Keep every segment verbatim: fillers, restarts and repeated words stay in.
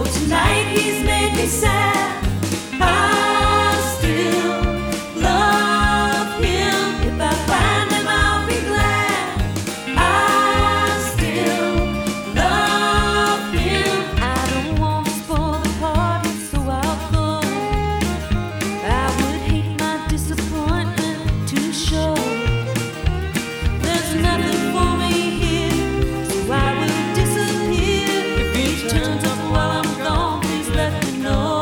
tonight he's made me sad, I still love him. If I find him, I'll be glad. I still love him. I don't want to spoil the party, so I'll go. I would hate my disappointment to show. There's nothing for me here, so I will disappear. If he turns up while I'm gone, please let me know.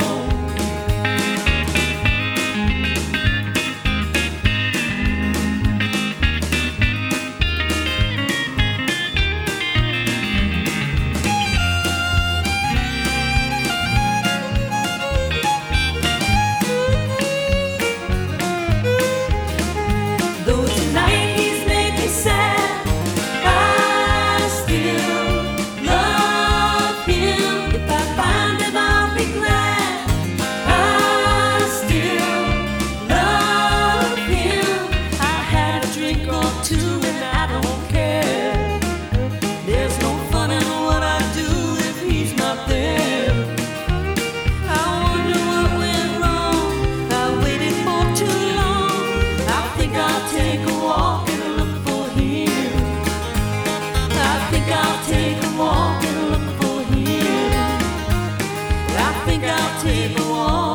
Though tonight he's made me sad, I still love him. If I find him, I'll be glad. I still love him. I had a drink or two and I don't care. There's no fun in what I do if he's not there. I wonder what went wrong. I waited for too long. I think I'll take a walk and look for him. I think I'll take a walk and look for him. I think I'll take a walk.